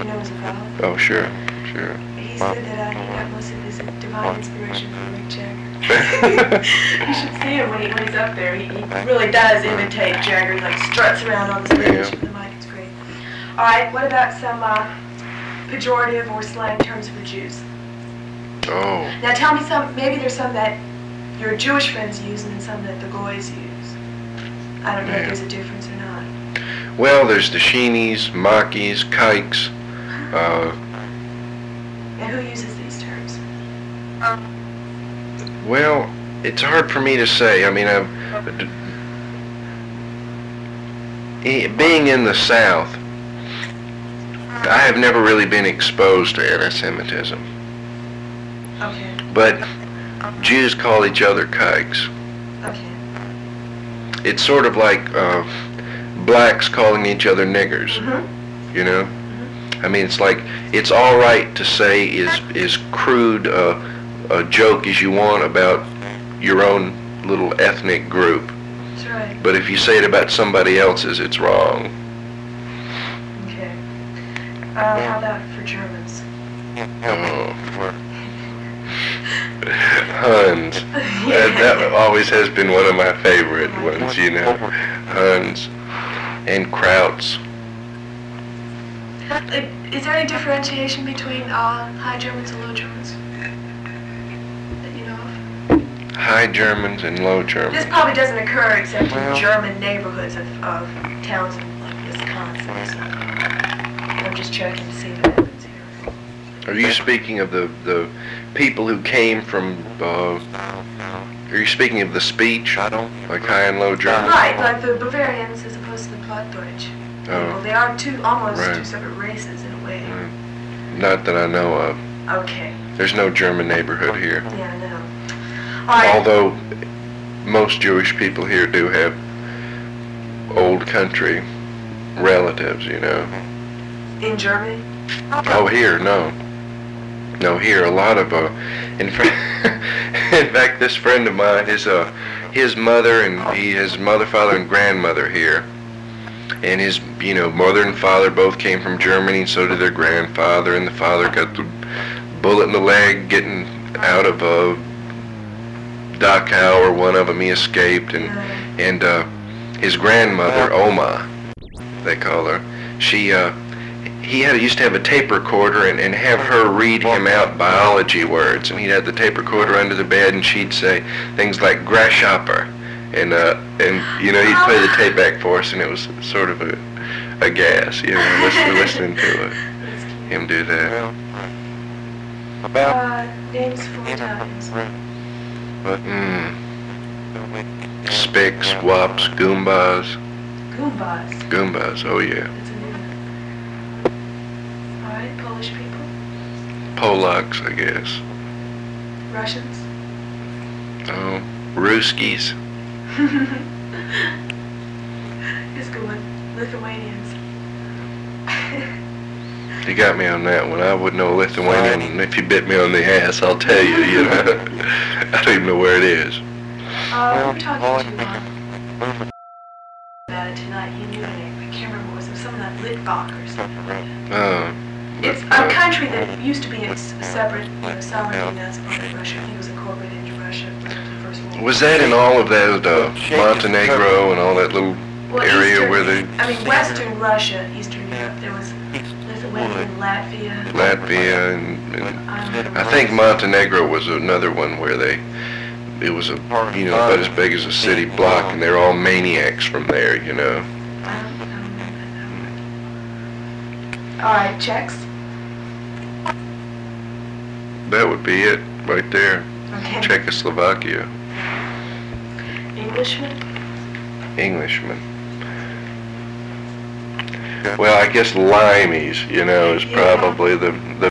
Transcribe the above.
You know Zavala? Oh, sure. He said that he got most of his divine inspiration from Mick Jagger. You should see him when he's up there. He really does imitate Jagger. He like struts around on the stage with the mic. It's great. All right, what about some pejorative or slang terms for Jews? Oh. Now tell me some, maybe there's some that your Jewish friends use and some that the Goys use. I don't know if there's a difference or not. Well, there's the Sheenies, Mackies, Kikes. And who uses these terms? Well, it's hard for me to say. I mean, being in the South, I have never really been exposed to anti-Semitism. Okay. But Jews call each other kikes. Okay. It's sort of like blacks calling each other niggers. Mm-hmm. You know? Mm-hmm. I mean, it's like, it's all right to say is crude a joke as you want about your own little ethnic group. That's right. But if you say it about somebody else's, it's wrong. Okay. How about for Germans? Huns. That always has been one of my favorite ones, you know. Huns and Krauts. Is there any differentiation between High Germans and Low Germans that you know of? High Germans and Low Germans. This probably doesn't occur except in German neighborhoods of towns like Wisconsin or something. I'm just checking to see if it happens here. Are you speaking of the people who came from, are you speaking of the speech? Like High and Low German? Right, like the Bavarians as opposed to the Plattdeutsch. Oh. They are almost two separate races in a way. Not that I know of. Okay. There's no German neighborhood here. Yeah, I know. All right. Although most Jewish people here do have old country relatives, you know. In Germany? Oh, here, no. No, here, a lot of, in fact, this friend of mine, his mother and his mother, father, and grandmother here. And his, mother and father both came from Germany, and so did their grandfather, and the father got the bullet in the leg getting out of Dachau, or one of them, he escaped, and his grandmother, Oma, they call her, he used to have a tape recorder and have her read him out biology words, and he'd have the tape recorder under the bed, and she'd say things like grasshopper, and he'd play the tape back for us, and it was sort of a gas, listening to him do that. Names for Italians. Spicks, wops, goombas. Goombas. Goombas, oh yeah. That's a new one. All right, Polish people. Polacks, I guess. Russians. Oh, Ruskies. It's a good one. Lithuanians. You got me on that one. I wouldn't know Lithuanian, and if you bit me on the ass, I'll tell you, I don't even know where it is. We were talking to about it tonight. He knew the name. I can't remember what it was. Some of that Litvak or something like that. It's a country that used to be a separate sovereignty, now it's part of Russia. I think it was incorporated into Russia after the First World War. Was that in all of that, Montenegro and all that little area where they... Western Russia, Eastern Europe, there was Lithuania, Latvia, and I think Montenegro was another one where it was about as big as a city block, and they're all maniacs from there, All right, Czechs. That would be it, right there. Okay. Czechoslovakia. Englishmen. Well, I guess limeys, is probably the